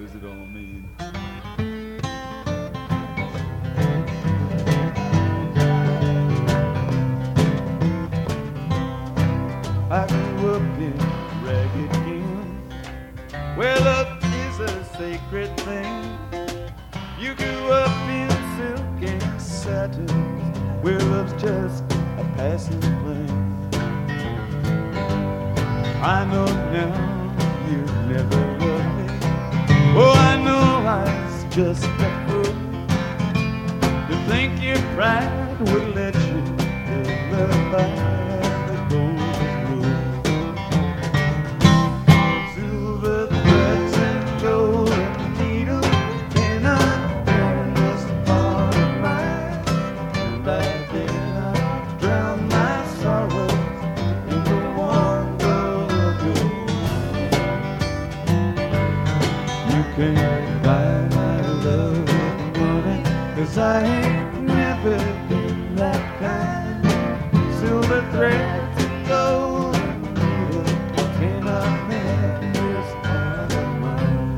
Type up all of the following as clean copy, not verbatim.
does it all mean? I grew up in Ragged Inn, where love is a sacred thing. You grew up in silk and satin, where love's just a passing flame. I know now you never loved me. Oh, I know I was just a fool to think your pride would let you live by the golden rule. Silver threads and golden needles in a endless heart of mine, and I cannot drown my sorrows in the warm glow of your wine. You can't buy my love with money, 'cause I ain't never been that kind. Silver threads and golden needles cannot mend this heart of mine.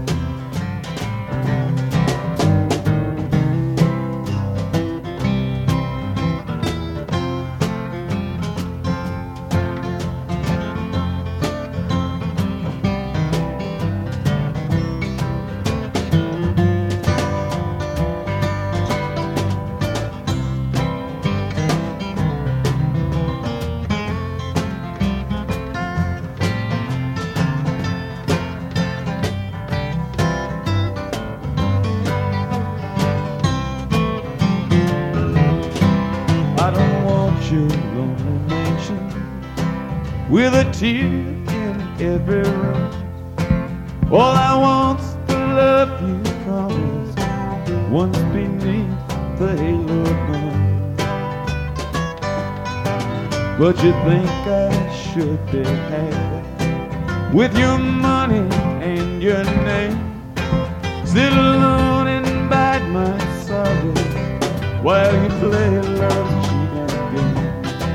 I don't want your lonely mansion with a tear in every room. All I want's the love you promised once beneath the halo of moon. But you think I should be happy with your money and your name? Sit alone and bide my sorrow while you play love's cheating game.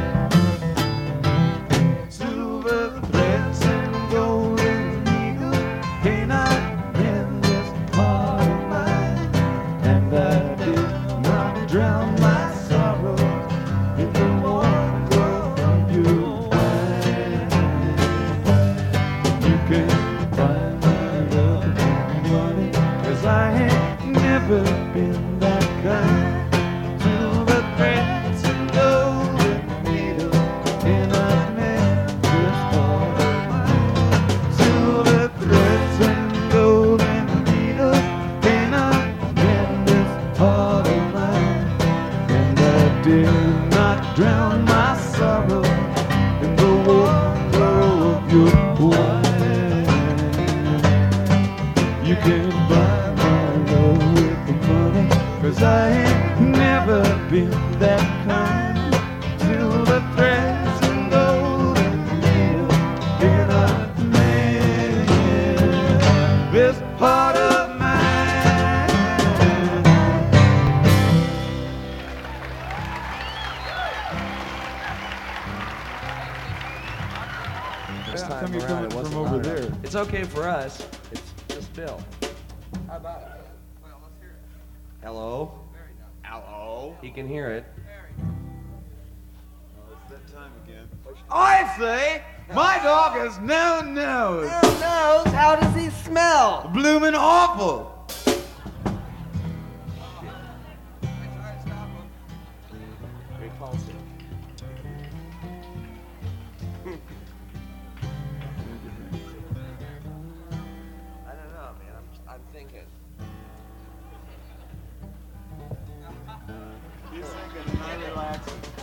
Silver threads and golden needles cannot mend this heart of mine, and I did not drown my sorrow in the warm glow of your wine. You can't buy my love with money, 'cause I ain't never been that kind. Silver threads and golden needles cannot mend this heart of mine. Silver threads and golden needles cannot mend this heart of mine, and I dare not drown my sorrow in the warm glow of your wine. You can't buy my love with the money, 'cause I ain't never been that kind. Silver threads and golden needles cannot mend this heart of mine. This How time come you're around, coming it wasn't from over loud enough. there? It's okay for us. It's just Bill. How about it? Hello? Hello? He can hear it. It's that time again. I say, my dog has no nose. No nose? How does he smell? Bloomin' awful. Repulsive. I don't know, man. I'm thinking. He's thinking, not relaxing.